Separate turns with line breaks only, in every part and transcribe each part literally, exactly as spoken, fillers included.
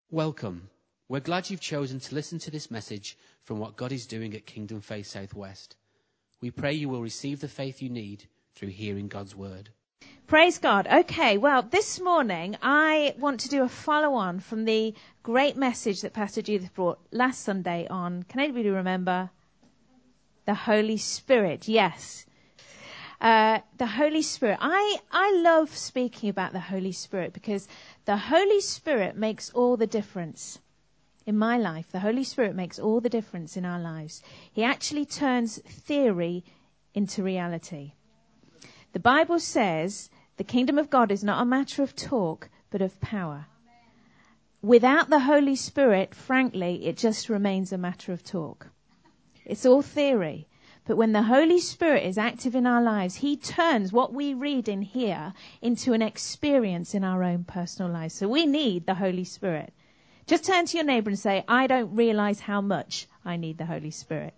Welcome. We're glad you've chosen to listen to this message from what God is doing at Kingdom Faith Southwest. We pray you will receive the faith you need through hearing God's word.
Praise God. Okay, well, this morning I want to do a follow-on from the great message that Pastor Judith brought last Sunday on, can anybody remember? The Holy Spirit, yes. Uh, the Holy Spirit. I, I love speaking about the Holy Spirit because the Holy Spirit makes all the difference in my life. The Holy Spirit makes all the difference in our lives. He actually turns theory into reality. The Bible says the kingdom of God is not a matter of talk, but of power. Without the Holy Spirit, frankly, it just remains a matter of talk. It's all theory. But when the Holy Spirit is active in our lives, He turns what we read in here into an experience in our own personal lives. So we need the Holy Spirit. Just turn to your neighbor and say, I don't realize how much I need the Holy Spirit.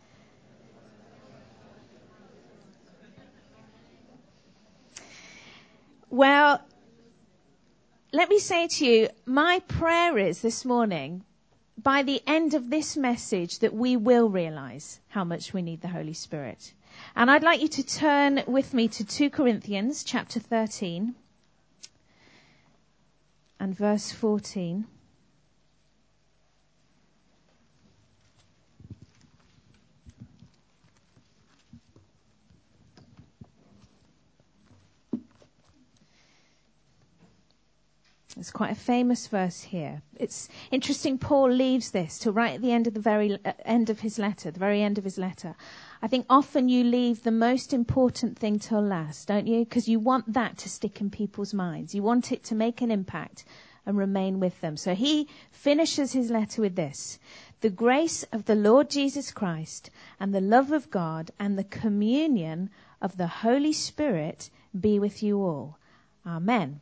Well, let me say to you, my prayer is this morning, by the end of this message, that we will realize how much we need the Holy Spirit. And I'd like you to turn with me to Second Corinthians chapter thirteen and verse fourteen. It's quite a famous verse here. It's interesting Paul leaves this to right at the end of the very uh, end of his letter, the very end of his letter. I think often you leave the most important thing till last, don't you? Because you want that to stick in people's minds. You want it to make an impact and remain with them. So he finishes his letter with this. The grace of the Lord Jesus Christ and the love of God and the communion of the Holy Spirit be with you all. Amen.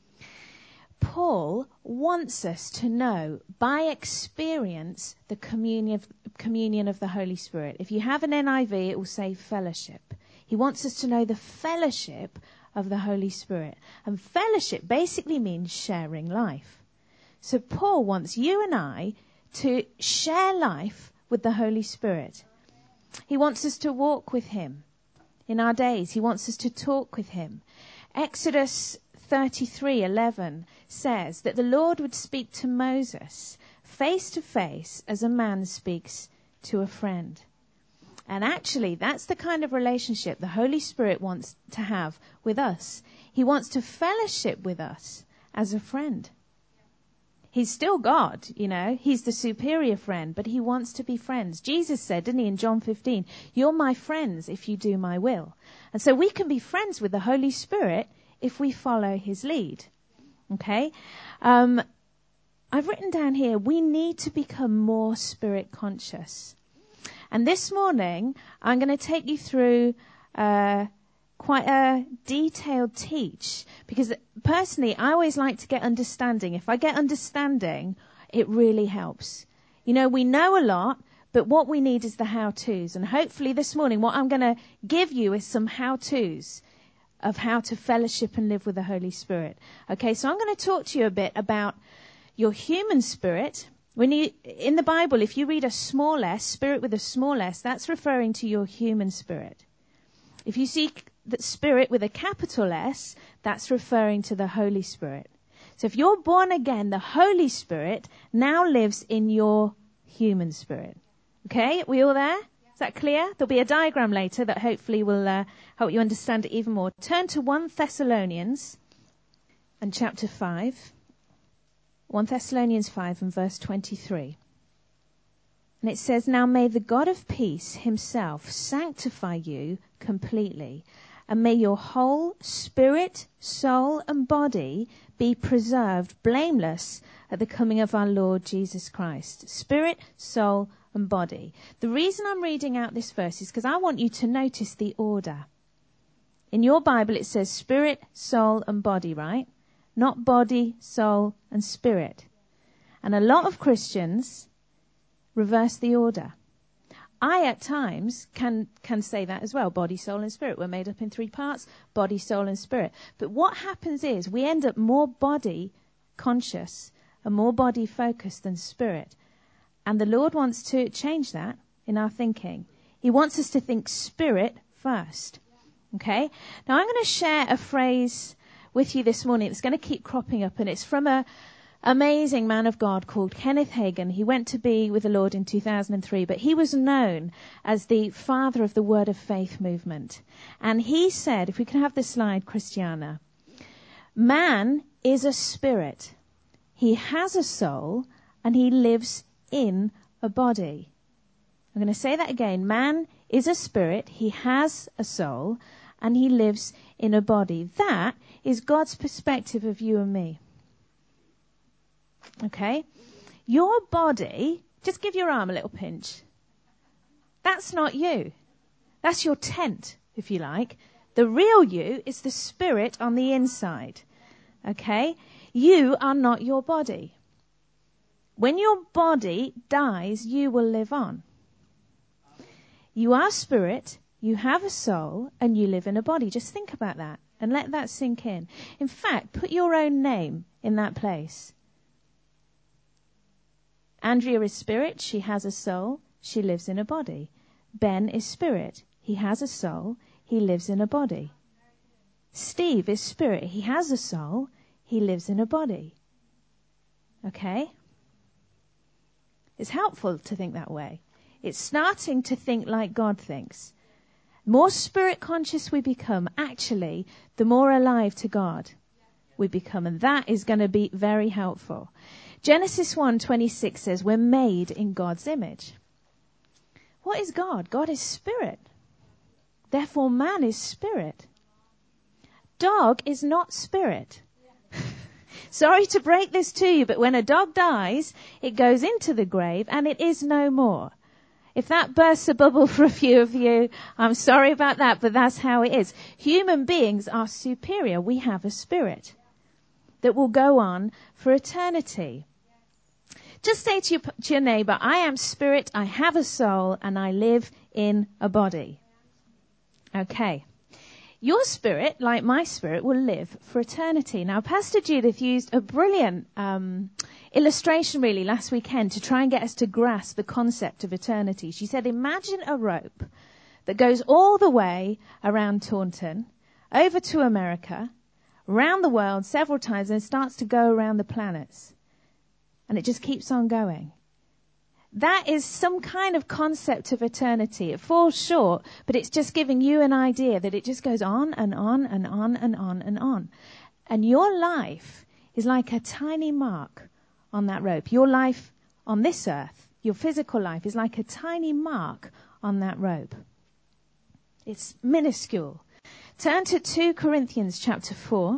Paul wants us to know by experience the communion of, communion of the Holy Spirit. If you have an N I V, it will say fellowship. He wants us to know the fellowship of the Holy Spirit. And fellowship basically means sharing life. So Paul wants you and I to share life with the Holy Spirit. He wants us to walk with Him in our days. He wants us to talk with Him. Exodus thirty-three eleven says that the Lord would speak to Moses face to face as a man speaks to a friend. And actually, that's the kind of relationship the Holy Spirit wants to have with us. He wants to fellowship with us as a friend. He's still God, you know. He's the superior friend, but He wants to be friends. Jesus said, didn't He, in John fifteen, you're my friends if you do my will. And so we can be friends with the Holy Spirit if we follow His lead. Okay? Um, I've written down here, we need to become more spirit conscious. And this morning, I'm going to take you through uh, quite a detailed teach. Because personally, I always like to get understanding. If I get understanding, it really helps. You know, we know a lot, but what we need is the how-tos. And hopefully this morning, what I'm going to give you is some how-tos of how to fellowship and live with the Holy Spirit. Okay, so I'm going to talk to you a bit about your human spirit. When you, in the Bible, if you read a small s, spirit with a small s, that's referring to your human spirit. If you see that spirit with a capital S, that's referring to the Holy Spirit. So if you're born again, the Holy Spirit now lives in your human spirit. Okay, we all there? Is that clear? There'll be a diagram later that hopefully will uh, help you understand it even more. Turn to First Thessalonians and chapter five. First Thessalonians five and verse twenty-three. And it says, now may the God of peace Himself sanctify you completely, and may your whole spirit, soul and body be preserved blameless at the coming of our Lord Jesus Christ. Spirit, soul and body. The reason I'm reading out this verse is because I want you to notice the order. In your Bible it says spirit, soul and body, right? Not body, soul and spirit. And a lot of Christians reverse the order. I at times can can say that as well. Body, soul and spirit. We're made up in three parts. Body, soul and spirit. But what happens is we end up more body conscious are more body focused than spirit. And the Lord wants to change that in our thinking. He wants us to think spirit first. Okay? Now I'm going to share a phrase with you this morning. It's going to keep cropping up, and it's from a amazing man of God called Kenneth Hagin. He went to be with the Lord in two thousand three, but he was known as the father of the Word of Faith movement. And he said, if we can have the slide, Christiana, man is a spirit. He has a soul, and he lives in a body. I'm going to say that again. Man is a spirit. He has a soul, and he lives in a body. That is God's perspective of you and me. Okay? Your body, just give your arm a little pinch. That's not you. That's your tent, if you like. The real you is the spirit on the inside. Okay? You are not your body. When your body dies, you will live on. You are spirit, you have a soul, and you live in a body. Just think about that and let that sink in. In fact, put your own name in that place. Andrea is spirit, she has a soul, she lives in a body. Ben is spirit, he has a soul, he lives in a body. Steve is spirit, he has a soul, he lives in a body. Okay? It's helpful to think that way. It's starting to think like God thinks. More spirit conscious we become, actually, the more alive to God we become. And that is going to be very helpful. Genesis one twenty-six says we're made in God's image. What is God? God is spirit. Therefore, man is spirit. Dog is not spirit. Sorry to break this to you, but when a dog dies, it goes into the grave and it is no more. If that bursts a bubble for a few of you, I'm sorry about that, but that's how it is. Human beings are superior. We have a spirit that will go on for eternity. Just say to your, to your neighbor, I am spirit, I have a soul, and I live in a body. Okay. Your spirit, like my spirit, will live for eternity. Now, Pastor Judith used a brilliant um, illustration, really, last weekend to try and get us to grasp the concept of eternity. She said, imagine a rope that goes all the way around Taunton, over to America, around the world several times, and it starts to go around the planets. And it just keeps on going. That is some kind of concept of eternity. It falls short, but it's just giving you an idea that it just goes on and on and on and on and on. And your life is like a tiny mark on that rope. Your life on this earth, your physical life, is like a tiny mark on that rope. It's minuscule. Turn to Second Corinthians chapter four.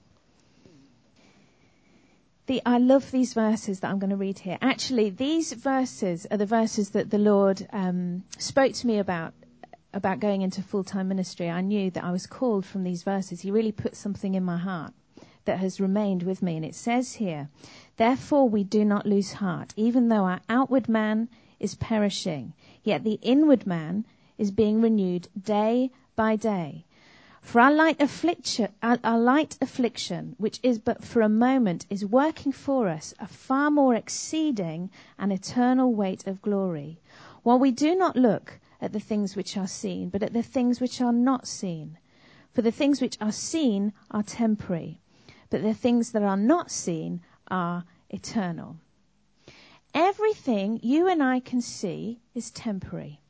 The, I love these verses that I'm going to read here. Actually, these verses are the verses that the Lord um, spoke to me about, about going into full-time ministry. I knew that I was called from these verses. He really put something in my heart that has remained with me. And it says here, therefore we do not lose heart, even though our outward man is perishing, yet the inward man is being renewed day by day. For our light affliction, our, our light affliction, which is but for a moment, is working for us a far more exceeding and eternal weight of glory. While we do not look at the things which are seen, but at the things which are not seen. For the things which are seen are temporary, but the things that are not seen are eternal. Everything you and I can see is temporary.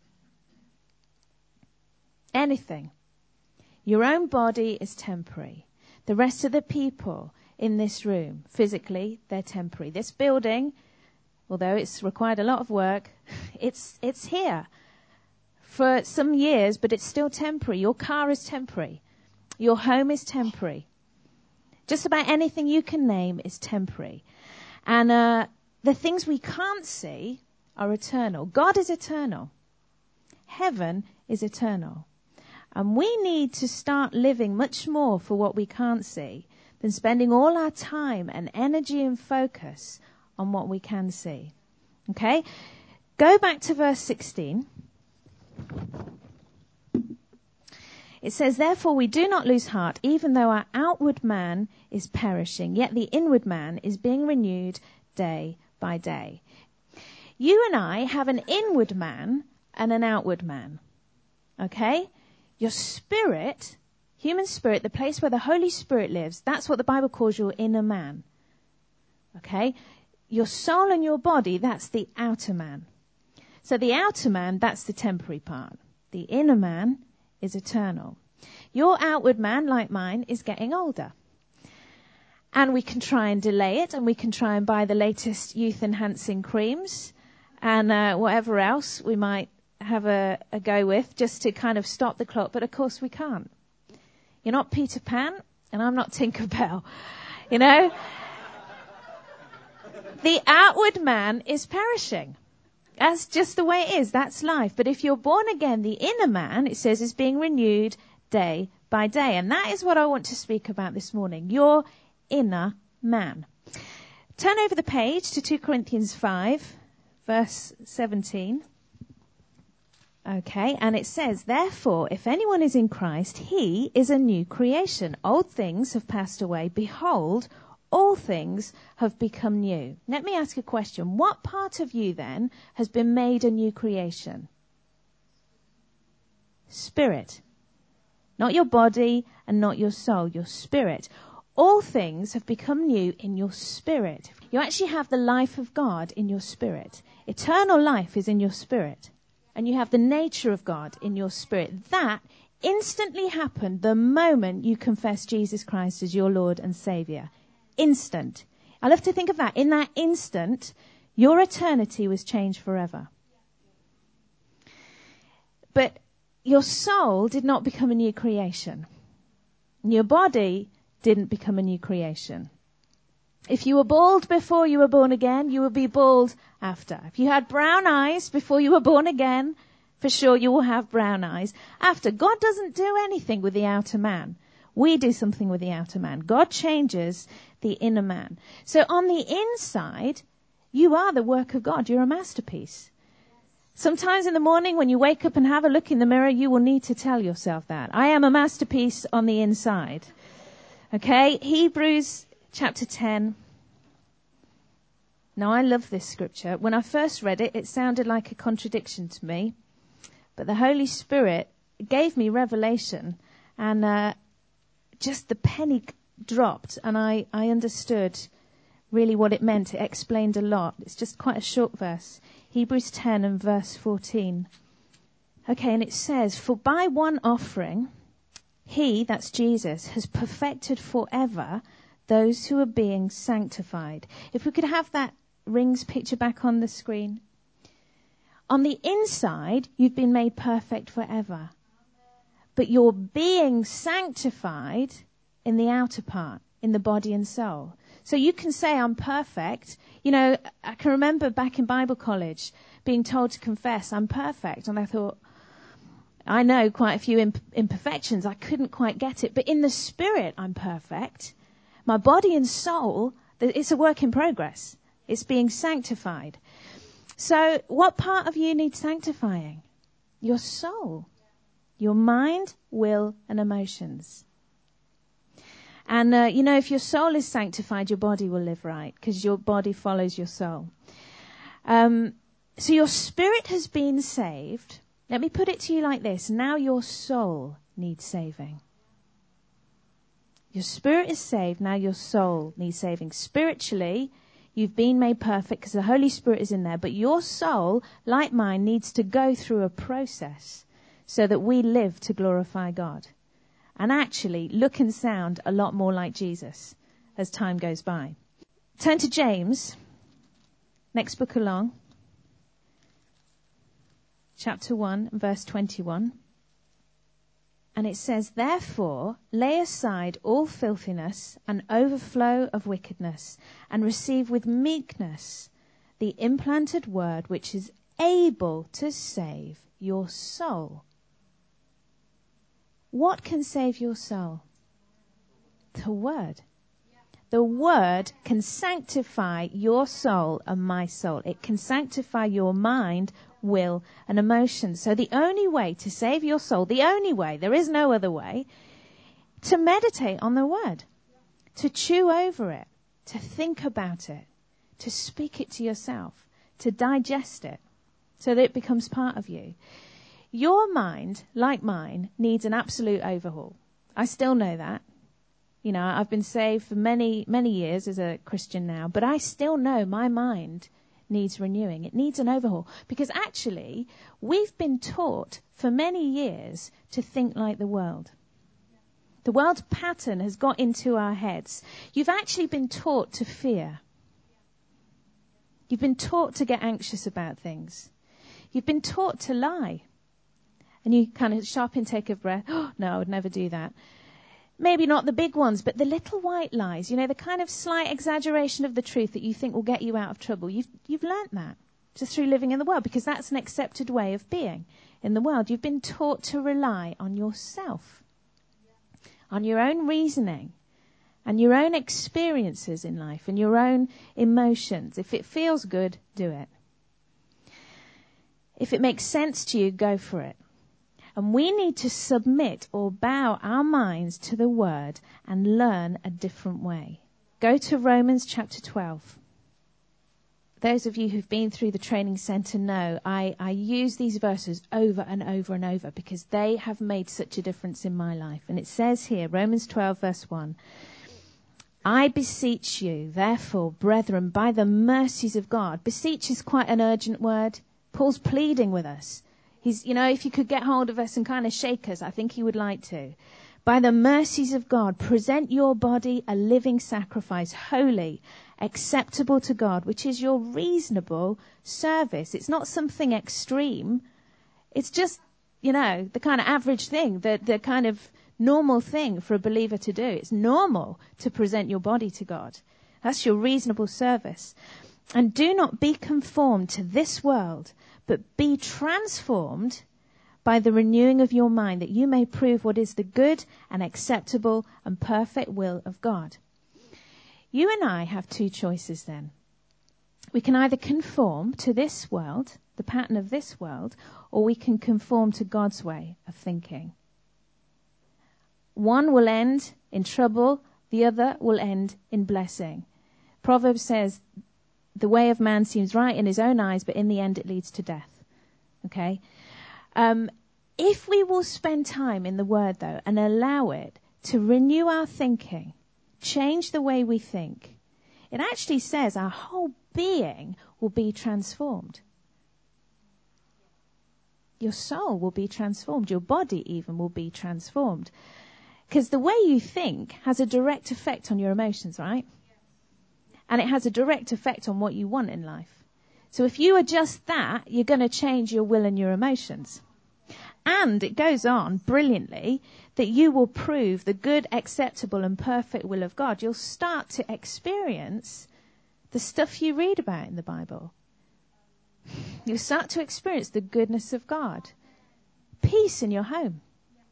Anything. Your own body is temporary. The rest of the people in this room, physically, they're temporary. This building, although it's required a lot of work, it's it's here for some years, but it's still temporary. Your car is temporary. Your home is temporary. Just about anything you can name is temporary. And uh, the things we can't see are eternal. God is eternal. Heaven is eternal. And we need to start living much more for what we can't see than spending all our time and energy and focus on what we can see. Okay? Go back to verse sixteen. It says, therefore we do not lose heart, even though our outward man is perishing, yet the inward man is being renewed day by day. You and I have an inward man and an outward man. Okay? Your spirit, human spirit, the place where the Holy Spirit lives, that's what the Bible calls your inner man. Okay? Your soul and your body, that's the outer man. So the outer man, that's the temporary part. The inner man is eternal. Your outward man, like mine, is getting older. And we can try and delay it, and we can try and buy the latest youth-enhancing creams and uh, whatever else we might have a, a go with just to kind of stop the clock. But, of course, we can't. You're not Peter Pan, and I'm not Tinker Bell. You know? The outward man is perishing. That's just the way it is. That's life. But if you're born again, the inner man, it says, is being renewed day by day. And that is what I want to speak about this morning. Your inner man. Turn over the page to Second Corinthians five, verse seventeen. Okay, and it says, therefore, if anyone is in Christ, he is a new creation. Old things have passed away. Behold, all things have become new. Let me ask a question. What part of you then has been made a new creation? Spirit. Not your body and not your soul, your spirit. All things have become new in your spirit. You actually have the life of God in your spirit. Eternal life is in your spirit. And you have the nature of God in your spirit. That instantly happened the moment you confess Jesus Christ as your Lord and Saviour. Instant. I love to think of that. In that instant, your eternity was changed forever. But your soul did not become a new creation. Your body didn't become a new creation. If you were bald before you were born again, you will be bald after. If you had brown eyes before you were born again, for sure you will have brown eyes after. God doesn't do anything with the outer man. We do something with the outer man. God changes the inner man. So on the inside, you are the work of God. You're a masterpiece. Sometimes in the morning when you wake up and have a look in the mirror, you will need to tell yourself that. I am a masterpiece on the inside. Okay? Hebrews chapter ten. Now I love this scripture. When I first read it, it sounded like a contradiction to me. But the Holy Spirit gave me revelation, and uh, just the penny dropped, and I, I understood really what it meant. It explained a lot. It's just quite a short verse. Hebrews ten and verse fourteen. Okay, and it says, for by one offering, he, that's Jesus, has perfected forever those who are being sanctified. If we could have that rings picture back on the screen. On the inside, you've been made perfect forever. But you're being sanctified in the outer part, in the body and soul. So you can say, I'm perfect. You know, I can remember back in Bible college being told to confess, I'm perfect. And I thought, I know quite a few imp- imperfections. I couldn't quite get it. But in the spirit, I'm perfect. My body and soul, it's a work in progress. It's being sanctified. So what part of you needs sanctifying? Your soul. Your mind, will, and emotions. And, uh, you know, if your soul is sanctified, your body will live right, because your body follows your soul. Um, so your spirit has been saved. Let me put it to you like this. Now your soul needs saving. Your spirit is saved. Now your soul needs saving. Spiritually, you've been made perfect because the Holy Spirit is in there. But your soul, like mine, needs to go through a process so that we live to glorify God. And actually look and sound a lot more like Jesus as time goes by. Turn to James. Next book along. Chapter one, verse twenty-one. And it says, therefore, lay aside all filthiness and overflow of wickedness, and receive with meekness the implanted word which is able to save your soul. What can save your soul? The word. The word can sanctify your soul and my soul. It can sanctify your mind, will, and emotions. So the only way to save your soul, the only way, there is no other way, to meditate on the word, to chew over it, to think about it, to speak it to yourself, to digest it, so that it becomes part of you. Your mind, like mine, needs an absolute overhaul. I still know that. You know, I've been saved for many, many years as a Christian now, but I still know my mind needs renewing. It needs an overhaul. Because actually, we've been taught for many years to think like the world. The world's pattern has got into our heads. You've actually been taught to fear. You've been taught to get anxious about things. You've been taught to lie. And you kind of sharp intake of breath. Oh, no, I would never do that. Maybe not the big ones, but the little white lies, you know, the kind of slight exaggeration of the truth that you think will get you out of trouble. You've, you've learnt that just through living in the world, because that's an accepted way of being in the world. You've been taught to rely on yourself, on your own reasoning and your own experiences in life and your own emotions. If it feels good, do it. If it makes sense to you, go for it. And we need to submit or bow our minds to the word and learn a different way. Go to Romans chapter twelve. Those of you who've been through the training centre know I, I use these verses over and over and over because they have made such a difference in my life. And it says here, Romans twelve verse one, I beseech you, therefore, brethren, by the mercies of God. Beseech is quite an urgent word. Paul's pleading with us. He's, you know, if you could get hold of us and kind of shake us, I think he would like to. By the mercies of God, present your body a living sacrifice, holy, acceptable to God, which is your reasonable service. It's not something extreme. It's just, you know, the kind of average thing, the, the kind of normal thing for a believer to do. It's normal to present your body to God. That's your reasonable service. And do not be conformed to this world, but be transformed by the renewing of your mind, that you may prove what is the good and acceptable and perfect will of God. You and I have two choices then. We can either conform to this world, the pattern of this world, or we can conform to God's way of thinking. One will end in trouble, the other will end in blessing. Proverbs says, the way of man seems right in his own eyes, but in the end it leads to death. Okay? Um, if we will spend time in the Word, though, and allow it to renew our thinking, change the way we think, it actually says our whole being will be transformed. Your soul will be transformed. Your body even will be transformed. Because the way you think has a direct effect on your emotions, right? And it has a direct effect on what you want in life. So if you adjust that, you're going to change your will and your emotions. And it goes on brilliantly that you will prove the good, acceptable and perfect will of God. You'll start to experience the stuff you read about in the Bible. You'll start to experience the goodness of God. Peace in your home.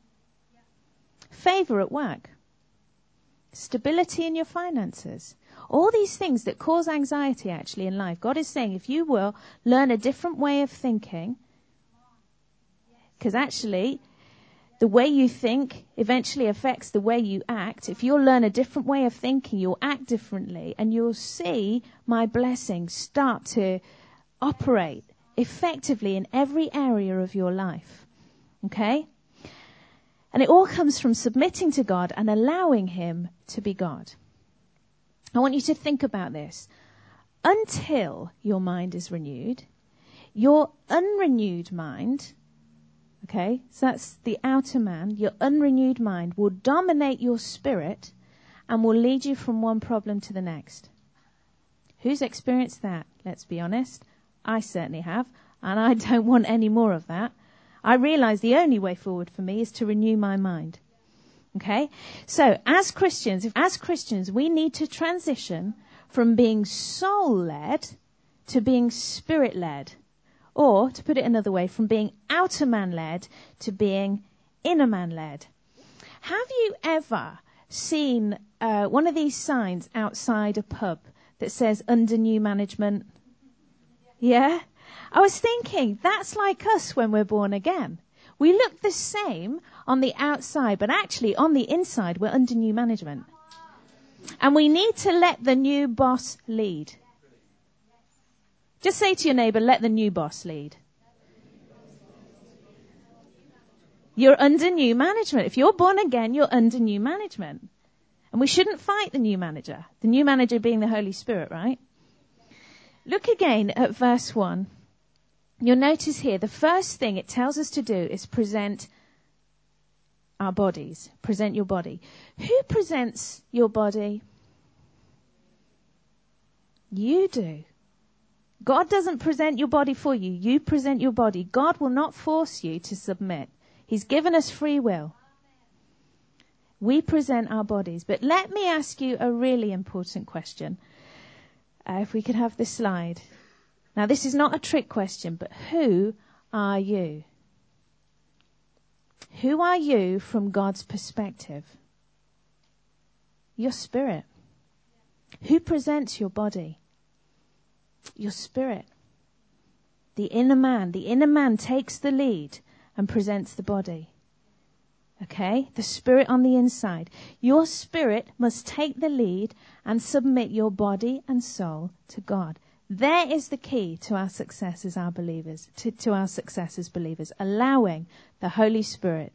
Favor at work. Stability in your finances. All these things that cause anxiety actually in life. God is saying if you will learn a different way of thinking, because actually the way you think eventually affects the way you act. If you'll learn a different way of thinking, you'll act differently and you'll see my blessings start to operate effectively in every area of your life. Okay? And it all comes from submitting to God and allowing him to be God. I want you to think about this. Until your mind is renewed, your unrenewed mind, okay, so that's the outer man, your unrenewed mind will dominate your spirit and will lead you from one problem to the next. Who's experienced that? Let's be honest. I certainly have, and I don't want any more of that. I realize the only way forward for me is to renew my mind. Okay? So, as Christians, if, as Christians, we need to transition from being soul-led to being spirit-led. Or, to put it another way, from being outer man-led to being inner man-led. Have you ever seen uh, one of these signs outside a pub that says under new management? Yeah? I was thinking, that's like us when we're born again. We look the same on the outside, but actually on the inside, we're under new management. And we need to let the new boss lead. Just say to your neighbour, let the new boss lead. You're under new management. If you're born again, you're under new management. And we shouldn't fight the new manager. The new manager being the Holy Spirit, right? Look again at verse one. You'll notice here, the first thing it tells us to do is present our bodies. Present your body. Who presents your body? You do. God doesn't present your body for you. You present your body. God will not force you to submit. He's given us free will. We present our bodies. But let me ask you a really important question. Uh, if we could have this slide. Now, this is not a trick question, but who are you? Who are you from God's perspective? Your spirit. Who presents your body? Your spirit. The inner man. The inner man takes the lead and presents the body. Okay? The spirit on the inside. Your spirit must take the lead and submit your body and soul to God. There is the key to our success as our believers, to, to our success as believers, allowing the Holy Spirit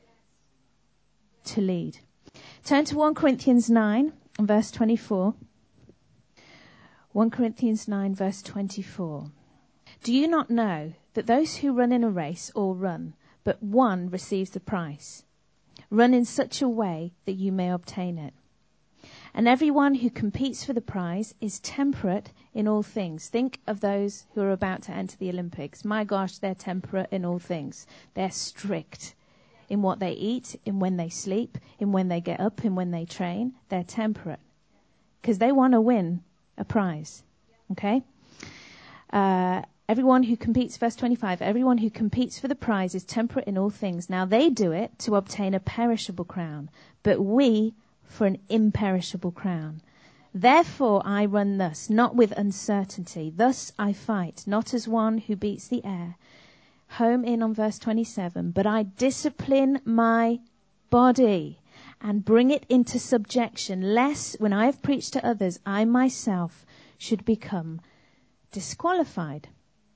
to lead. Turn to First Corinthians nine, verse twenty-four. First Corinthians nine, verse twenty-four. Do you not know that those who run in a race all run, but one receives the prize? Run in such a way that you may obtain it. And everyone who competes for the prize is temperate in all things. Think of those who are about to enter the Olympics. My gosh, they're temperate in all things. They're strict in what they eat, in when they sleep, in when they get up, in when they train. They're temperate because they want to win a prize. Okay? Uh, everyone who competes, verse twenty-five, everyone who competes for the prize is temperate in all things. Now they do it to obtain a perishable crown, but we for an imperishable crown. Therefore I run thus, not with uncertainty. Thus I fight, not as one who beats the air. Home in on verse twenty-seven. But I discipline my body and bring it into subjection, lest when I have preached to others, I myself should become disqualified.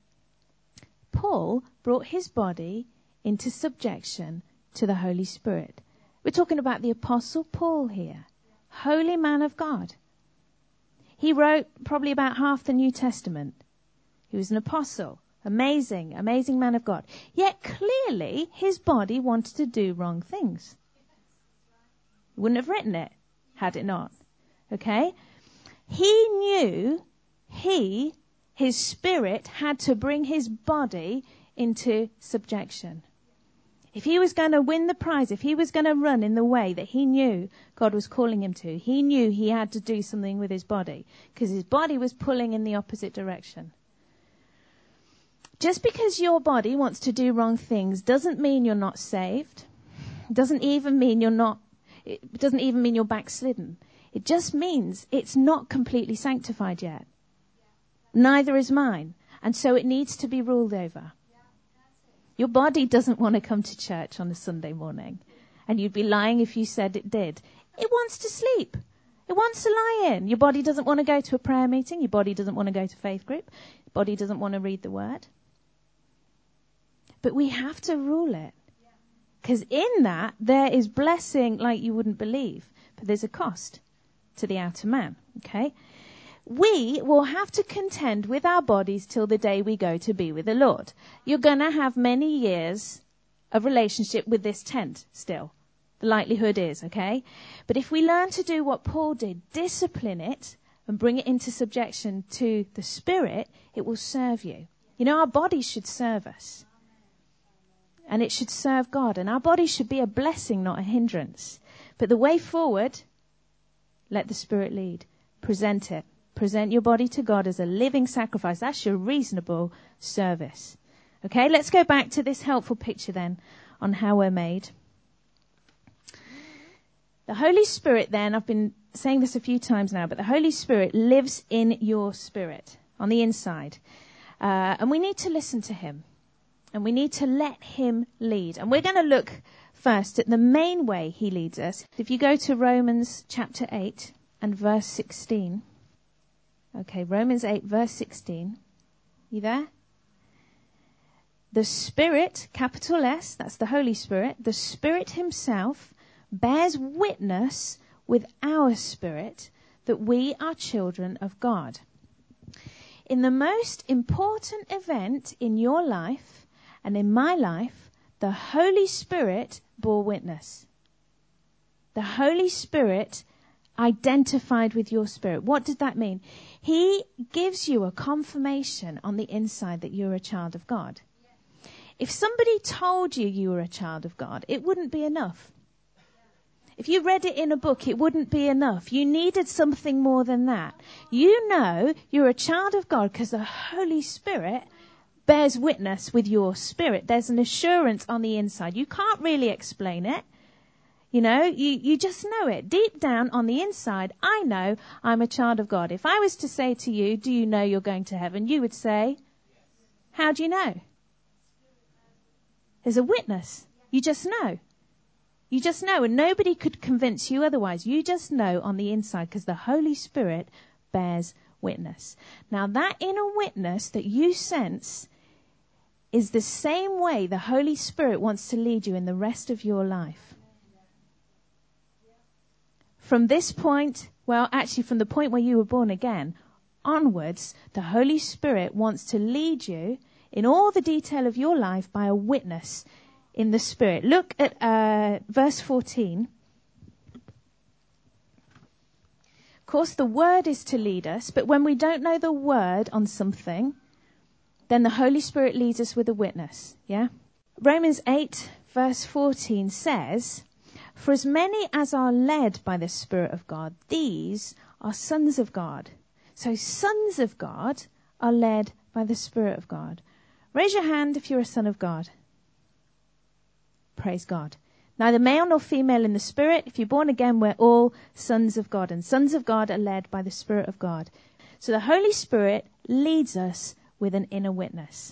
Paul brought his body into subjection to the Holy Spirit. We're talking about the Apostle Paul here. Holy man of God. He wrote probably about half the New Testament. He was an apostle. Amazing, amazing man of God. Yet clearly his body wanted to do wrong things. He wouldn't have written it had it not. Okay? He knew he, his spirit, had to bring his body into subjection. If he was going to win the prize, if he was going to run in the way that he knew God was calling him to, he knew he had to do something with his body because his body was pulling in the opposite direction. Just because your body wants to do wrong things doesn't mean you're not saved. It doesn't even mean you're not, it doesn't even mean you're backslidden. It just means it's not completely sanctified yet. Neither is mine. And so it needs to be ruled over. Your body doesn't want to come to church on a Sunday morning. And you'd be lying if you said it did. It wants to sleep. It wants to lie in. Your body doesn't want to go to a prayer meeting. Your body doesn't want to go to faith group. Your body doesn't want to read the word. But we have to rule it. Because in that, there is blessing like you wouldn't believe. But there's a cost to the outer man. Okay? We will have to contend with our bodies till the day we go to be with the Lord. You're going to have many years of relationship with this tent still. The likelihood is, okay? But if we learn to do what Paul did, discipline it and bring it into subjection to the Spirit, it will serve you. You know, our bodies should serve us. And it should serve God. And our bodies should be a blessing, not a hindrance. But the way forward, let the Spirit lead. Present it. Present your body to God as a living sacrifice. That's your reasonable service. Okay, let's go back to this helpful picture then on how we're made. The Holy Spirit then, I've been saying this a few times now, but the Holy Spirit lives in your spirit, on the inside. Uh, and we need to listen to him. And we need to let him lead. And we're going to look first at the main way he leads us. If you go to Romans chapter eight and verse sixteen. Okay, Romans eight, verse sixteen. You there? The Spirit, capital S, that's the Holy Spirit, the Spirit himself bears witness with our spirit that we are children of God. In the most important event in your life and in my life, the Holy Spirit bore witness. The Holy Spirit identified with your spirit. What did that mean? He gives you a confirmation on the inside that you're a child of God. If somebody told you you were a child of God, it wouldn't be enough. If you read it in a book, it wouldn't be enough. You needed something more than that. You know you're a child of God because the Holy Spirit bears witness with your spirit. There's an assurance on the inside. You can't really explain it. You know, you, you just know it. Deep down on the inside, I know I'm a child of God. If I was to say to you, do you know you're going to heaven? You would say, how do you know? There's a witness. You just know. You just know, and nobody could convince you otherwise. You just know on the inside because the Holy Spirit bears witness. Now, that inner witness that you sense is the same way the Holy Spirit wants to lead you in the rest of your life. From this point, well, actually from the point where you were born again, onwards, the Holy Spirit wants to lead you in all the detail of your life by a witness in the Spirit. Look at uh, verse fourteen. Of course, the Word is to lead us, but when we don't know the Word on something, then the Holy Spirit leads us with a witness. Yeah? Romans eight, verse fourteen says, for as many as are led by the Spirit of God, these are sons of God. So sons of God are led by the Spirit of God. Raise your hand if you're a son of God. Praise God. Neither male nor female in the Spirit. If you're born again, we're all sons of God. And sons of God are led by the Spirit of God. So the Holy Spirit leads us with an inner witness.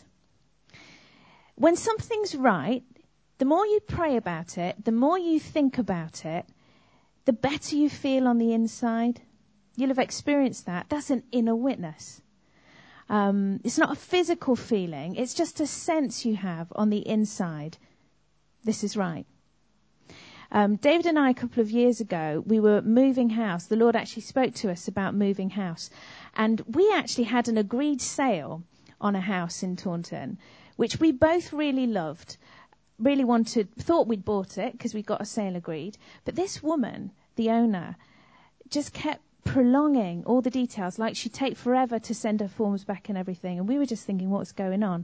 When something's right, the more you pray about it, the more you think about it, the better you feel on the inside. You'll have experienced that. That's an inner witness. Um, it's not a physical feeling. It's just a sense you have on the inside. This is right. Um, David and I, a couple of years ago, we were moving house. The Lord actually spoke to us about moving house. And we actually had an agreed sale on a house in Taunton, which we both really loved. Really wanted, thought we'd bought it because we got a sale agreed. But this woman, the owner, just kept prolonging all the details. Like she'd take forever to send her forms back and everything. And we were just thinking, what's going on?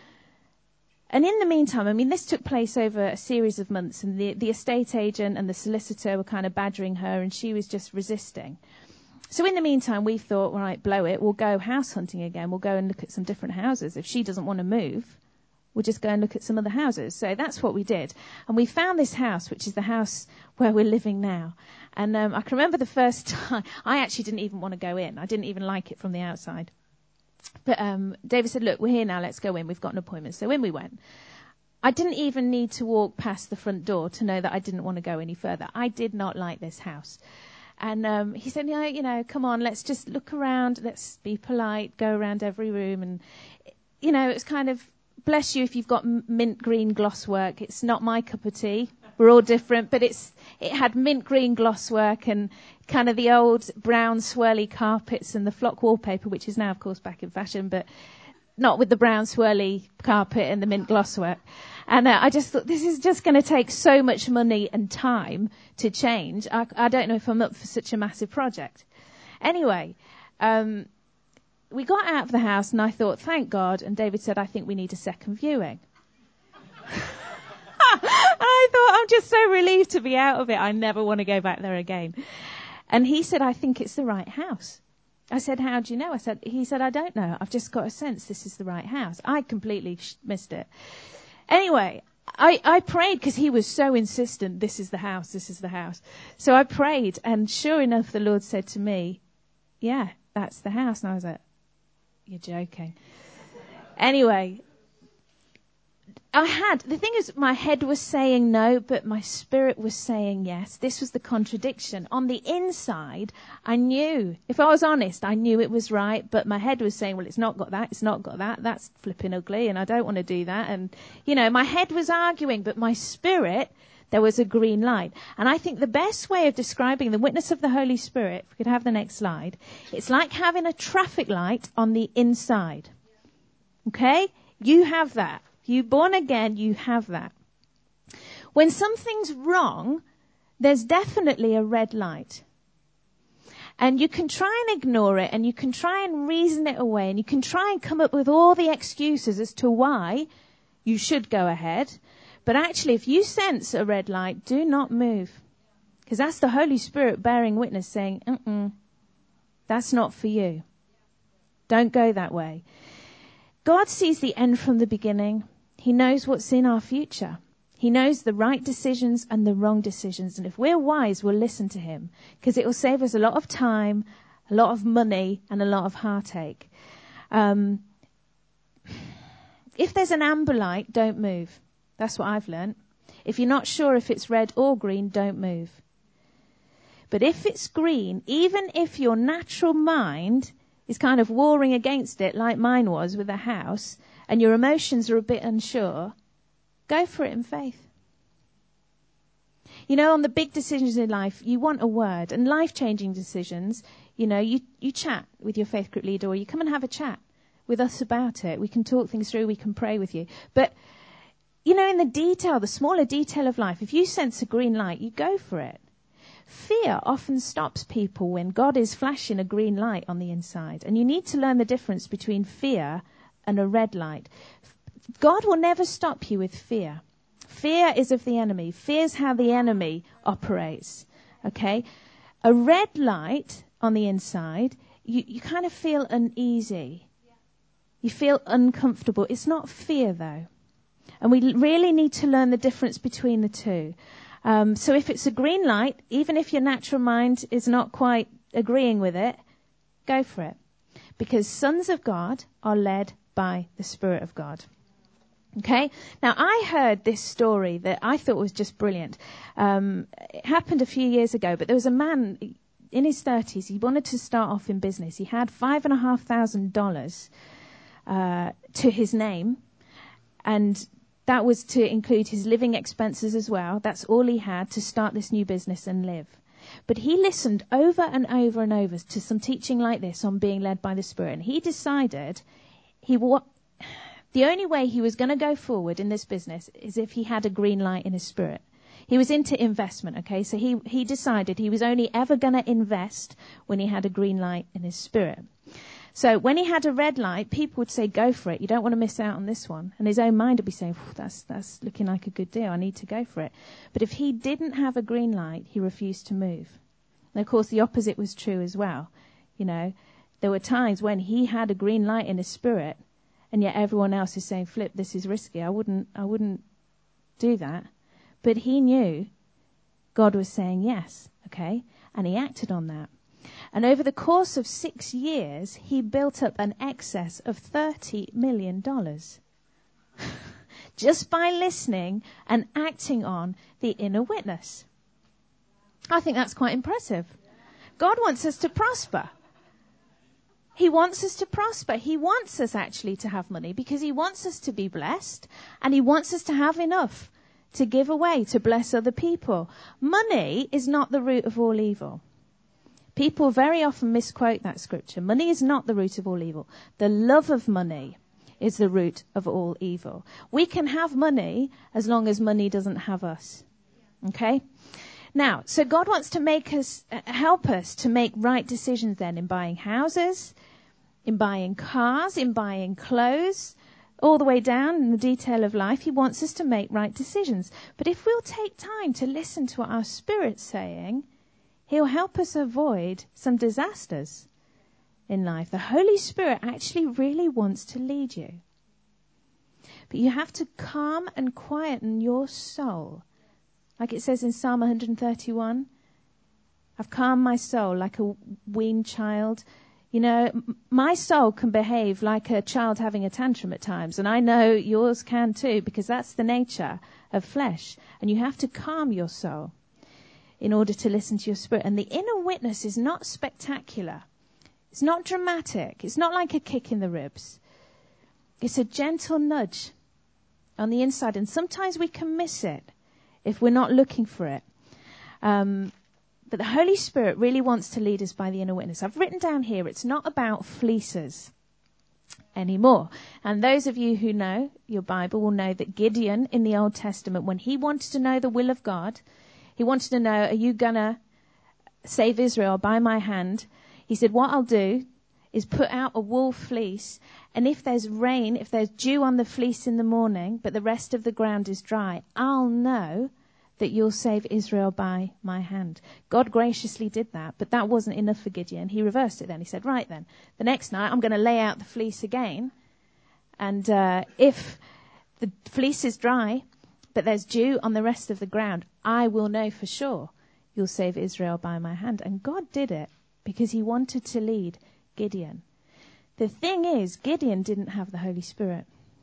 And in the meantime, I mean, this took place over a series of months, and the, the estate agent and the solicitor were kind of badgering her, and she was just resisting. So in the meantime, we thought, all right, blow it. We'll go house hunting again. We'll go and look at some different houses. If she doesn't want to move, we'll just go and look at some other houses. So that's what we did. And we found this house, which is the house where we're living now. And um, I can remember the first time, I actually didn't even want to go in. I didn't even like it from the outside. But um, David said, look, we're here now, let's go in. We've got an appointment. So in we went. I didn't even need to walk past the front door to know that I didn't want to go any further. I did not like this house. And um, he said, yeah, you know, come on, let's just look around. Let's be polite, go around every room. And, you know, it's kind of, bless you if you've got mint green gloss work. It's not my cup of tea. We're all different, but it's it had mint green gloss work and kind of the old brown swirly carpets and the flock wallpaper, which is now, of course, back in fashion, but not with the brown swirly carpet and the mint gloss work. And uh, I just thought, this is just going to take so much money and time to change. I, I don't know if I'm up for such a massive project. Anyway, um, we got out of the house and I thought, thank God. And David said, I think we need a second viewing. I thought, I'm just so relieved to be out of it. I never want to go back there again. And he said, I think it's the right house. I said, how do you know? I said, he said, I don't know. I've just got a sense this is the right house. I completely sh- missed it. Anyway, I, I prayed because he was so insistent. This is the house. This is the house. So I prayed. And sure enough, the Lord said to me, yeah, that's the house. And I was like, you're joking. Anyway, I had, the thing is, my head was saying no, but my spirit was saying yes. This was the contradiction. On the inside, I knew, if I was honest, I knew it was right, but my head was saying, well, it's not got that, it's not got that, that's flipping ugly, and I don't want to do that. And, you know, my head was arguing, but my spirit, there was a green light. And I think the best way of describing the witness of the Holy Spirit, if we could have the next slide, it's like having a traffic light on the inside. Okay? You have that. You born again, you have that. When something's wrong, there's definitely a red light. And you can try and ignore it, and you can try and reason it away, and you can try and come up with all the excuses as to why you should go ahead. But actually, if you sense a red light, do not move. Because that's the Holy Spirit bearing witness saying, mm-mm, that's not for you. Don't go that way. God sees the end from the beginning. He knows what's in our future. He knows the right decisions and the wrong decisions. And if we're wise, we'll listen to him, because it will save us a lot of time, a lot of money, and a lot of heartache. Um, if there's an amber light, don't move. That's what I've learnt. If you're not sure if it's red or green, don't move. But if it's green, even if your natural mind is kind of warring against it, like mine was with the house, and your emotions are a bit unsure, go for it in faith. You know, on the big decisions in life, you want a word. And life-changing decisions, you know, you, you chat with your faith group leader, or you come and have a chat with us about it. We can talk things through, we can pray with you. But, you know, in the detail, the smaller detail of life, if you sense a green light, you go for it. Fear often stops people when God is flashing a green light on the inside. And you need to learn the difference between fear and a red light. God will never stop you with fear. Fear is of the enemy. Fear is how the enemy operates. Okay? A red light on the inside, you, you kind of feel uneasy. You feel uncomfortable. It's not fear, though. And we really need to learn the difference between the two. Um, so if it's a green light, even if your natural mind is not quite agreeing with it, go for it. Because sons of God are led by the Spirit of God. Okay? Now, I heard this story that I thought was just brilliant. Um, it happened a few years ago, but there was a man in his thirties. He wanted to start off in business. He had five and a half thousand dollars uh, to his name, and that was to include his living expenses as well. That's all he had to start this new business and live. But he listened over and over and over to some teaching like this on being led by the Spirit. And he decided he wa- the only way he was going to go forward in this business is if he had a green light in his spirit. He was into investment, okay? So he, he decided he was only ever going to invest when he had a green light in his spirit. So when he had a red light, people would say, go for it. You don't want to miss out on this one. And his own mind would be saying, that's, that's looking like a good deal. I need to go for it. But if he didn't have a green light, he refused to move. And of course, the opposite was true as well. You know, there were times when he had a green light in his spirit, and yet everyone else is saying, Flip, this is risky. I wouldn't, I wouldn't do that. But he knew God was saying yes, okay? And he acted on that. And over the course of six years, he built up an excess of thirty million dollars. Just by listening and acting on the inner witness. I think that's quite impressive. God wants us to prosper. He wants us to prosper. He wants us actually to have money because he wants us to be blessed, and he wants us to have enough to give away, to bless other people. Money is not the root of all evil. People very often misquote that scripture. Money is not the root of all evil. The love of money is the root of all evil. We can have money as long as money doesn't have us. Okay? Now, so God wants to make us, uh, help us to make right decisions then in buying houses, in buying cars, in buying clothes, all the way down in the detail of life. He wants us to make right decisions. But if we'll take time to listen to what our Spirit's saying, he'll help us avoid some disasters in life. The Holy Spirit actually really wants to lead you. But you have to calm and quieten your soul. Like it says in Psalm one thirty-one, I've calmed my soul like a weaned child. You know, m- my soul can behave like a child having a tantrum at times, and I know yours can too, because that's the nature of flesh. And you have to calm your soul in order to listen to your spirit. And the inner witness is not spectacular. It's not dramatic. It's not like a kick in the ribs. It's a gentle nudge on the inside, and sometimes we can miss it if we're not looking for it. Um, but the Holy Spirit really wants to lead us by the inner witness. I've written down here, it's not about fleeces anymore. And those of you who know your Bible will know that Gideon in the Old Testament, when he wanted to know the will of God, he wanted to know, are you going to save Israel by my hand? He said, what I'll do is put out a wool fleece, and if there's rain, if there's dew on the fleece in the morning, but the rest of the ground is dry, I'll know that you'll save Israel by my hand. God graciously did that, but that wasn't enough for Gideon. He reversed it then. He said, right then, the next night I'm going to lay out the fleece again, and uh, if the fleece is dry, but there's dew on the rest of the ground, I will know for sure you'll save Israel by my hand. And God did it because he wanted to lead Gideon. The thing is, Gideon didn't have the Holy Spirit.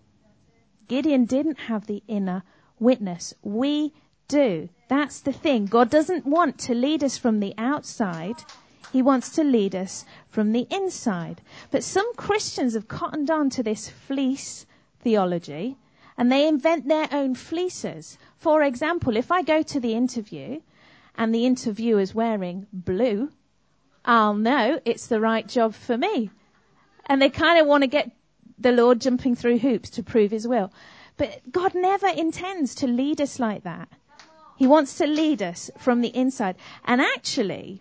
Gideon didn't have the inner witness. We do. That's the thing. God doesn't want to lead us from the outside. He wants to lead us from the inside. But some Christians have cottoned on to this fleece theology, and they invent their own fleeces. For example, if I go to the interview and the interviewer's wearing blue, I'll know it's the right job for me. And they kind of want to get the Lord jumping through hoops to prove his will. But God never intends to lead us like that. He wants to lead us from the inside. And actually,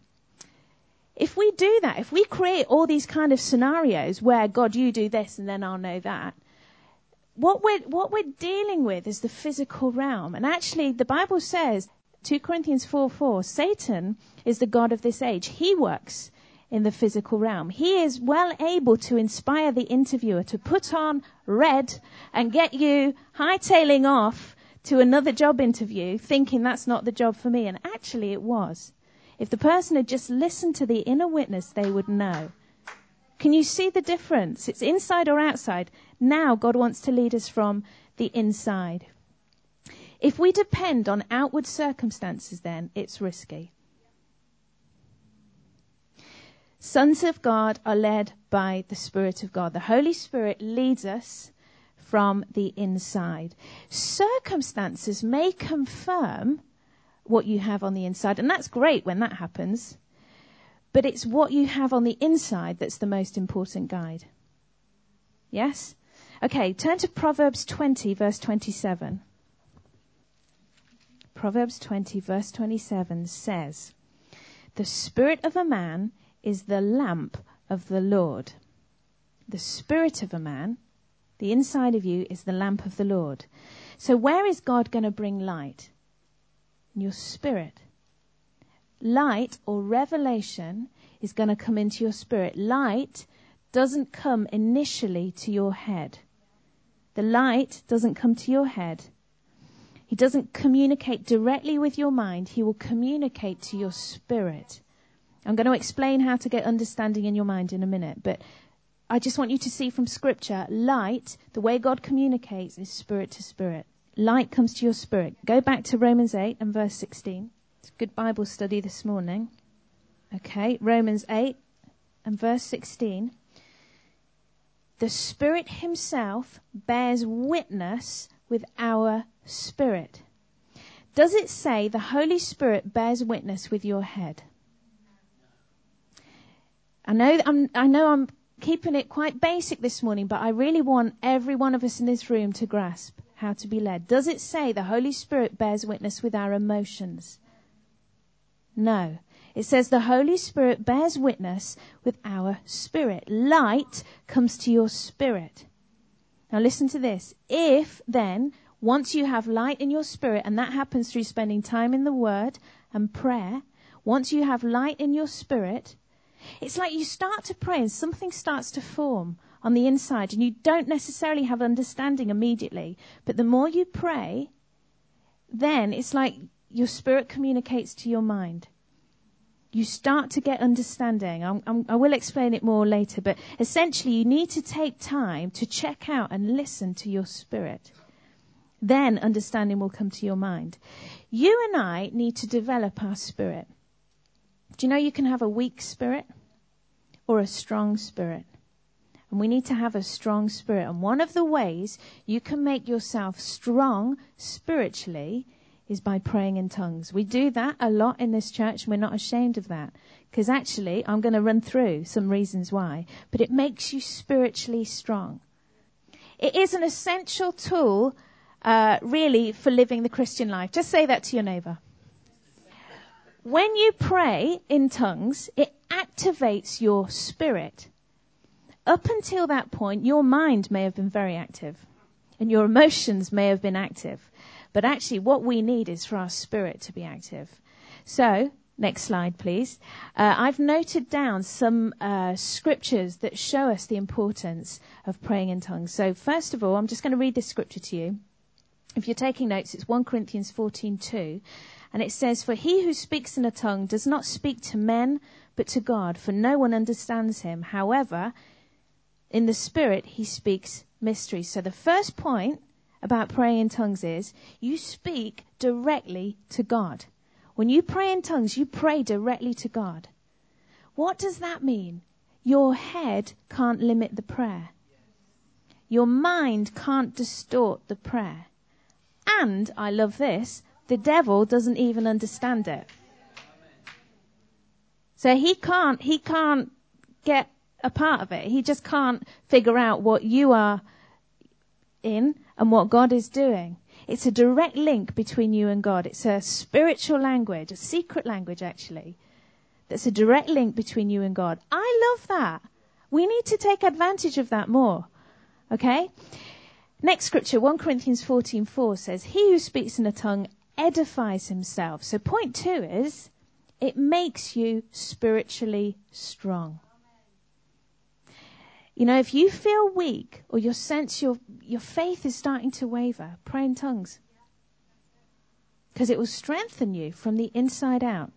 if we do that, if we create all these kind of scenarios where, God, you do this and then I'll know that, what we're, what we're dealing with is the physical realm. And actually, the Bible says, Second Corinthians four four, Satan is the god of this age. He works in the physical realm. He is well able to inspire the interviewer to put on red and get you hightailing off to another job interview thinking that's not the job for me. And actually it was. If the person had just listened to the inner witness, they would know. Can you see the difference? It's inside or outside. Now God wants to lead us from the inside. If we depend on outward circumstances, then it's risky. Sons of God are led by the Spirit of God. The Holy Spirit leads us from the inside. Circumstances may confirm what you have on the inside, and that's great when that happens, but it's what you have on the inside that's the most important guide. Yes? Okay, turn to Proverbs twenty, verse twenty-seven. Proverbs twenty, verse twenty-seven says, "The spirit of a man is the lamp of the Lord." The spirit of a man, the inside of you, is the lamp of the Lord. So where is God going to bring light? In your spirit. Light or revelation is going to come into your spirit. Light doesn't come initially to your head. The light doesn't come to your head. He doesn't communicate directly with your mind. He will communicate to your spirit. I'm going to explain how to get understanding in your mind in a minute, but I just want you to see from Scripture, light, the way God communicates, is spirit to spirit. Light comes to your spirit. Go back to Romans eight and verse sixteen. It's a good Bible study this morning. Okay, Romans eight and verse sixteen. The Spirit himself bears witness with our spirit. Does it say the Holy Spirit bears witness with your head? I know I'm, I know I'm keeping it quite basic this morning, but I really want every one of us in this room to grasp how to be led. Does it say the Holy Spirit bears witness with our emotions? No. It says the Holy Spirit bears witness with our spirit. Light comes to your spirit. Now listen to this. If then, once you have light in your spirit, and that happens through spending time in the Word and prayer, once you have light in your spirit, it's like you start to pray and something starts to form on the inside, and you don't necessarily have understanding immediately. But the more you pray, then it's like your spirit communicates to your mind. you start to get understanding. I'm, I'm, I will explain it more later, but essentially you need to take time to check out and listen to your spirit. Then understanding will come to your mind. You and I need to develop our spirit. Do you know you can have a weak spirit or a strong spirit? And we need to have a strong spirit. And one of the ways you can make yourself strong spiritually is by praying in tongues. We do that a lot in this church, and we're not ashamed of that. Because actually, I'm going to run through some reasons why. But it makes you spiritually strong. It is an essential tool, uh, really, for living the Christian life. Just say that to your neighbour. When you pray in tongues, it activates your spirit. Up until that point, your mind may have been very active. And your emotions may have been active. But actually, what we need is for our spirit to be active. So, next slide, please. Uh, I've noted down some uh, scriptures that show us the importance of praying in tongues. So, first of all, I'm just going to read this scripture to you. If you're taking notes, it's First Corinthians fourteen two. And it says, "For he who speaks in a tongue does not speak to men, but to God, for no one understands him. However, in the Spirit, he speaks mysteries." So the first point about praying in tongues is you speak directly to God. When you pray in tongues, you pray directly to God. What does that mean? Your head can't limit the prayer. Your mind can't distort the prayer. And, I love this, the devil doesn't even understand it. So he can't, he can't get a part of it. He just can't figure out what you are in and what God is doing. It's a direct link between you and God. It's a spiritual language, a secret language actually. That's a direct link between you and God. I love that. We need to take advantage of that more. Okay? Next scripture, First Corinthians fourteen four says, "He who speaks in a tongue edifies himself." So point two is, it makes you spiritually strong. You know, if you feel weak or you sense your, your faith is starting to waver, pray in tongues. Because it will strengthen you from the inside out.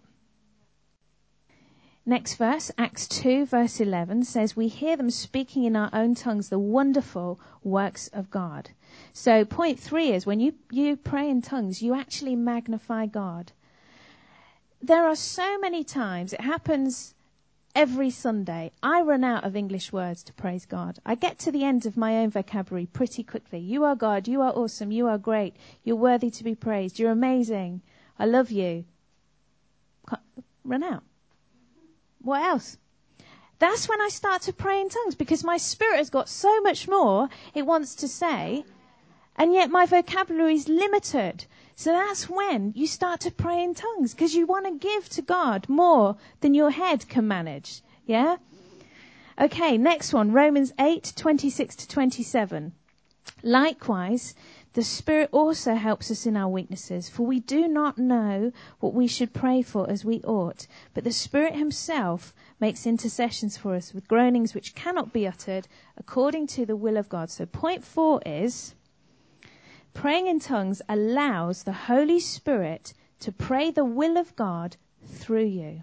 Next verse, Acts two verse eleven says, "We hear them speaking in our own tongues the wonderful works of God." So point three is when you, you pray in tongues, you actually magnify God. There are so many times, it happens every Sunday, I run out of English words to praise God. I get to the end of my own vocabulary pretty quickly. You are God, you are awesome, you are great, you're worthy to be praised, you're amazing, I love you. Can't run out. What else? That's when I start to pray in tongues because my spirit has got so much more it wants to say, and yet my vocabulary is limited. So that's when you start to pray in tongues because you want to give to God more than your head can manage. Yeah? Okay, next one, Romans eight twenty-six to twenty-seven. "Likewise, the Spirit also helps us in our weaknesses, for we do not know what we should pray for as we ought, but the Spirit himself makes intercessions for us with groanings which cannot be uttered according to the will of God." So point four is, praying in tongues allows the Holy Spirit to pray the will of God through you.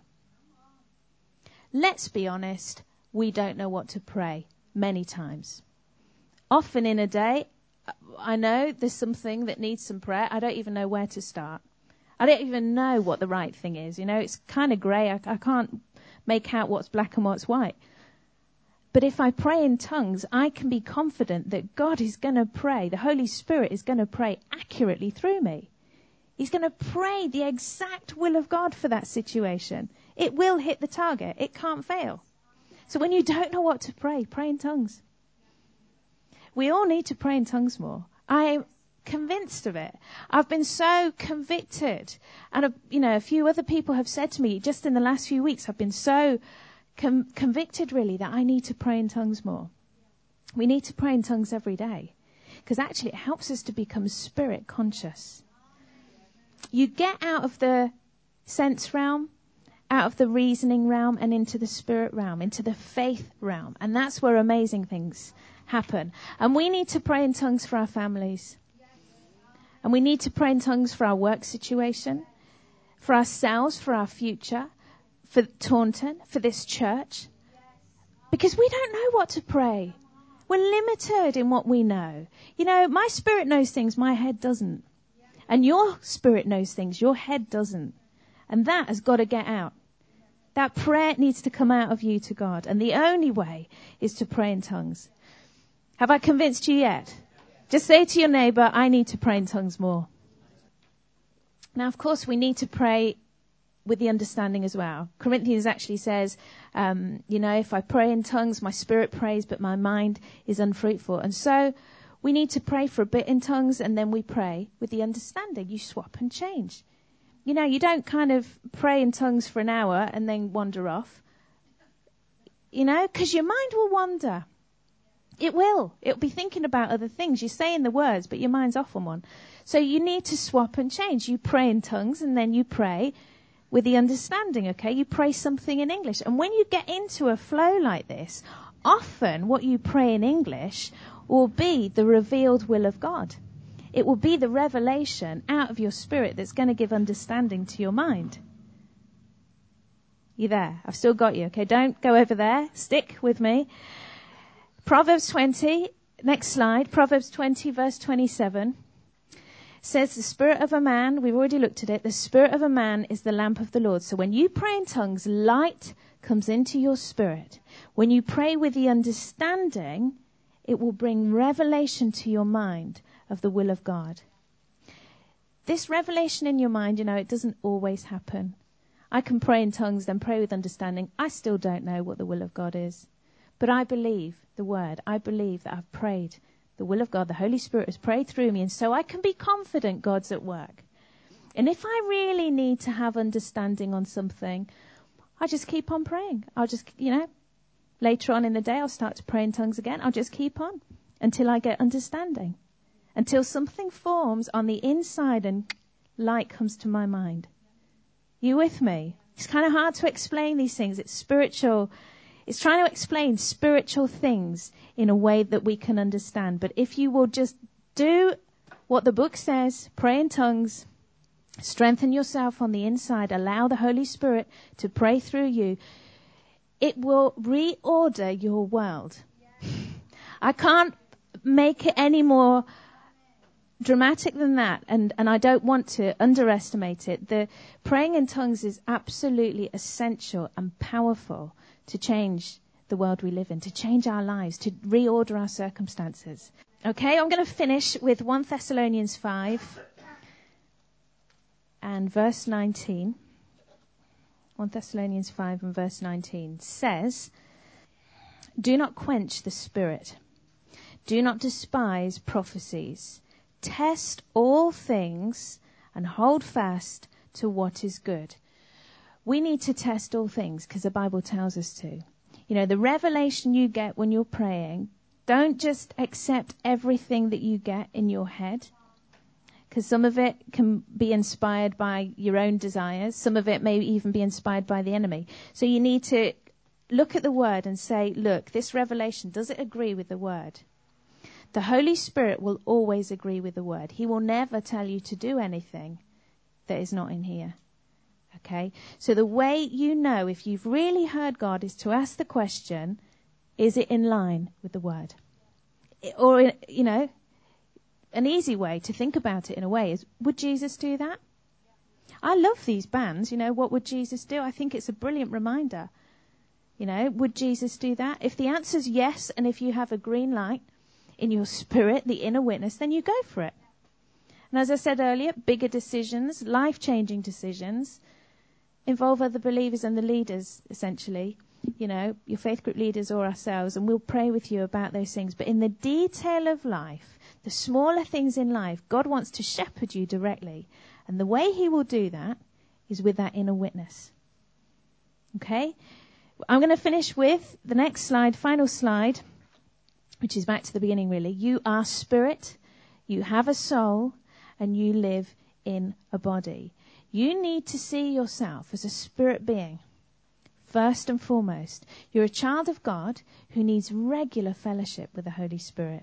Let's be honest, we don't know what to pray many times. Often in a day, I know there's something that needs some prayer. I don't even know where to start. I don't even know what the right thing is. You know, it's kind of grey. I, I can't make out what's black and what's white. But if I pray in tongues, I can be confident that God is going to pray. The Holy Spirit is going to pray accurately through me. He's going to pray the exact will of God for that situation. It will hit the target. It can't fail. So when you don't know what to pray, pray in tongues. We all need to pray in tongues more. I'm convinced of it. I've been so convicted. And, you know, a few other people have said to me just in the last few weeks, I've been so com- convicted really that I need to pray in tongues more. We need to pray in tongues every day because actually it helps us to become spirit conscious. You get out of the sense realm, out of the reasoning realm and into the spirit realm, into the faith realm. And that's where amazing things happen. And we need to pray in tongues for our families. And we need to pray in tongues for our work situation, for ourselves, for our future, for Taunton, for this church. Because we don't know what to pray. We're limited in what we know. You know, my spirit knows things my head doesn't. And your spirit knows things your head doesn't. And that has got to get out. That prayer needs to come out of you to God. And the only way is to pray in tongues. Have I convinced you yet? Just say to your neighbour, I need to pray in tongues more. Now, of course, we need to pray with the understanding as well. Corinthians actually says, um, you know, if I pray in tongues, my spirit prays, but my mind is unfruitful. And so we need to pray for a bit in tongues, and then we pray with the understanding. You swap and change. You know, you don't kind of pray in tongues for an hour and then wander off. You know, because your mind will wander. It will. It'll be thinking about other things. You're saying the words, but your mind's off on one. So you need to swap and change. You pray in tongues, and then you pray with the understanding, okay? You pray something in English. And when you get into a flow like this, often what you pray in English will be the revealed will of God. It will be the revelation out of your spirit that's going to give understanding to your mind. You there? I've still got you, okay? Don't go over there. Stick with me. Proverbs twenty, next slide. Proverbs twenty, verse twenty-seven. Says the spirit of a man, we've already looked at it, the spirit of a man is the lamp of the Lord. So when you pray in tongues, light comes into your spirit. When you pray with the understanding, it will bring revelation to your mind of the will of God. This revelation in your mind, you know, it doesn't always happen. I can pray in tongues, then pray with understanding. I still don't know what the will of God is. But I believe the word. I believe that I've prayed the will of God. The Holy Spirit has prayed through me, and so I can be confident God's at work. And if I really need to have understanding on something, I just keep on praying. I'll just, you know, later on in the day, I'll start to pray in tongues again. I'll just keep on until I get understanding. Until something forms on the inside and light comes to my mind. You with me? It's kind of hard to explain these things. It's spiritual. It's trying to explain spiritual things in a way that we can understand. But if you will just do what the book says, pray in tongues, strengthen yourself on the inside, allow the Holy Spirit to pray through you, it will reorder your world. I can't make it any more dramatic than that, and, and I don't want to underestimate it. The praying in tongues is absolutely essential and powerful to change the world we live in, to change our lives, to reorder our circumstances. Okay, I'm going to finish with First Thessalonians five and verse nineteen. First Thessalonians five and verse nineteen says, "Do not quench the spirit. Do not despise prophecies. Test all things and hold fast to what is good." We need to test all things because the Bible tells us to. You know, the revelation you get when you're praying, don't just accept everything that you get in your head, because some of it can be inspired by your own desires. Some of it may even be inspired by the enemy. So you need to look at the word and say, look, this revelation, does it agree with the word? The Holy Spirit will always agree with the word. He will never tell you to do anything that is not in here. Okay? So the way you know if you've really heard God is to ask the question, is it in line with the word? Or, you know, an easy way to think about it in a way is, would Jesus do that? I love these bands, you know, what would Jesus do? I think it's a brilliant reminder. You know, would Jesus do that? If the answer's yes, and if you have a green light in your spirit, the inner witness, then you go for it. And as I said earlier, bigger decisions, life-changing decisions, involve other believers and the leaders, essentially, you know, your faith group leaders or ourselves, and we'll pray with you about those things. But in the detail of life, the smaller things in life, God wants to shepherd you directly. And the way he will do that is with that inner witness. Okay? I'm going to finish with the next slide, final slide, which is back to the beginning, really. You are spirit, you have a soul, and you live in a body. You need to see yourself as a spirit being, first and foremost. You're a child of God who needs regular fellowship with the Holy Spirit.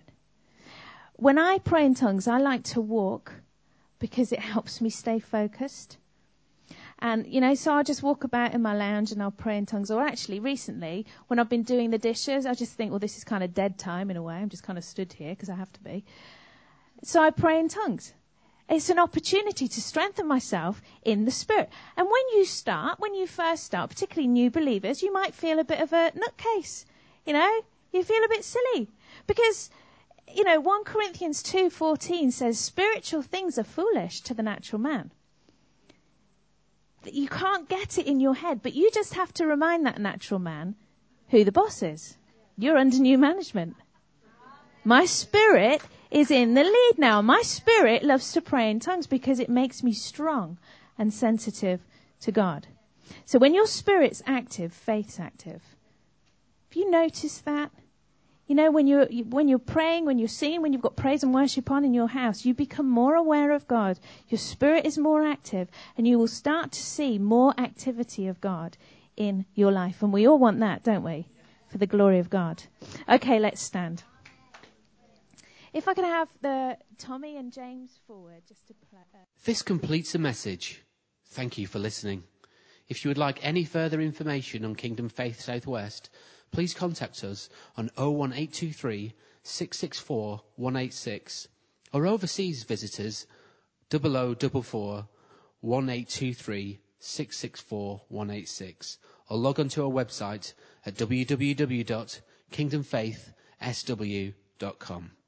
When I pray in tongues, I like to walk because it helps me stay focused. And, you know, so I'll just walk about in my lounge and I'll pray in tongues. Or actually, recently, when I've been doing the dishes, I just think, well, this is kind of dead time in a way. I'm just kind of stood here because I have to be. So I pray in tongues. It's an opportunity to strengthen myself in the Spirit. And when you start, when you first start, particularly new believers, you might feel a bit of a nutcase. You know, you feel a bit silly. Because, you know, First Corinthians two fourteen says, spiritual things are foolish to the natural man. You can't get it in your head, but you just have to remind that natural man who the boss is. You're under new management. My spirit is in the lead now. My spirit loves to pray in tongues because it makes me strong and sensitive to God. So when your spirit's active, faith's active. Have you noticed that? You know, when you're, when you're praying, when you're singing, when you've got praise and worship on in your house, you become more aware of God. Your spirit is more active, and you will start to see more activity of God in your life. And we all want that, don't we? For the glory of God. Okay, let's stand. If I could have the Tommy and James forward just to play. Uh...
This completes the message. Thank you for listening. If you would like any further information on Kingdom Faith Southwest, please contact us on oh one eight two three, six six four, one eight six or overseas visitors double oh double four, one eight two three, six six four, one eight six or log on to our website at w w w dot kingdom faith s w dot com.